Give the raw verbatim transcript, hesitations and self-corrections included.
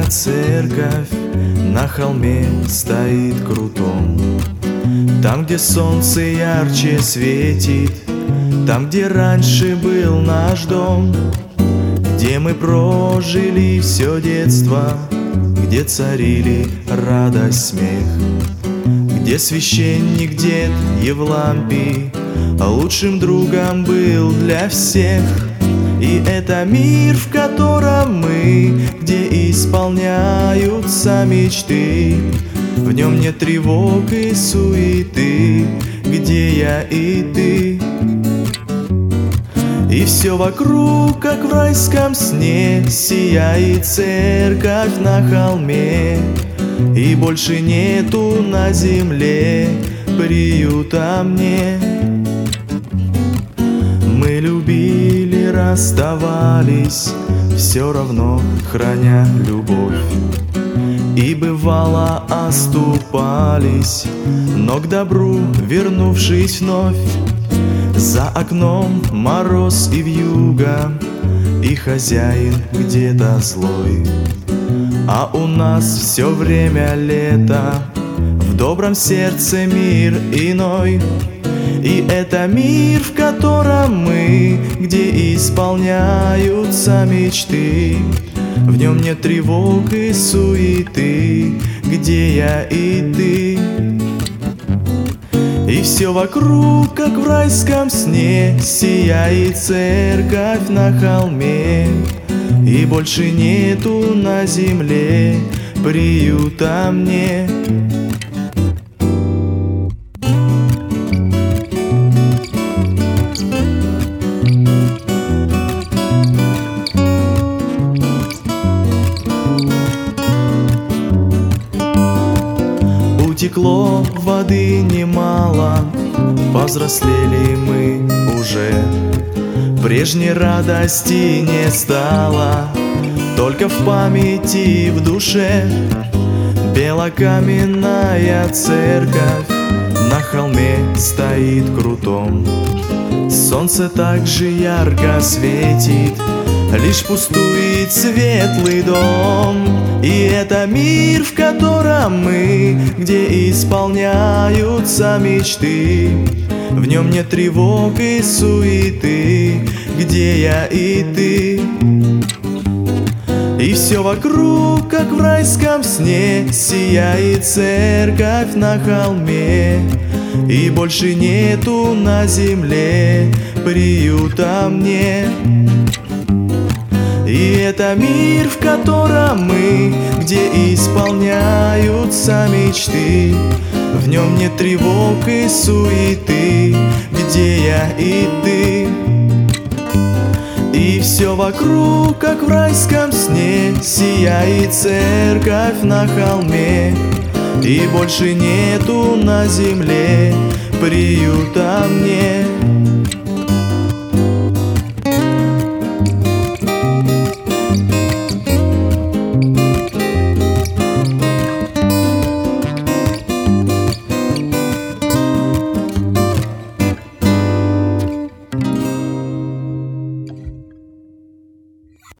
церковь на холме стоит крутом. Там, где солнце ярче светит, там, где раньше был наш дом, где мы прожили все детство, где царили радость, смех, где священник дед Евлампий лучшим другом был для всех. И это мир, в котором мы, где исполняются мечты, в нем нет тревог и суеты, где я и ты. И все вокруг, как в райском сне, сияет церковь на холме, и больше нету на земле приюта мне. Мы любили, расставались, все равно храня любовь, и бывало оступались, но к добру вернувшись вновь. За окном мороз и вьюга, и хозяин где-то злой, а у нас все время лето, в добром сердце мир иной. И это мир, в котором мы, где исполняются мечты, в нем нет тревог и суеты, где я и ты. И все вокруг, как в райском сне, сияет церковь на холме, и больше нету на земле приюта мне. Утекло воды немало, повзрослели мы уже, прежней радости не стало, только в памяти, в душе. Белокаменная церковь на холме стоит крутом, солнце так же ярко светит, лишь пустует светлый дом. И это мир, в котором мы, где исполняются мечты, в нем нет тревог и суеты, где я и ты. И все вокруг, как в райском сне, сияет церковь на холме, и больше нету на земле приюта мне. И это мир, в котором мы, где исполняются мечты, в нем нет тревог и суеты, где я и ты. И все вокруг, как в райском сне, сияет церковь на холме, и больше нету на земле приюта мне.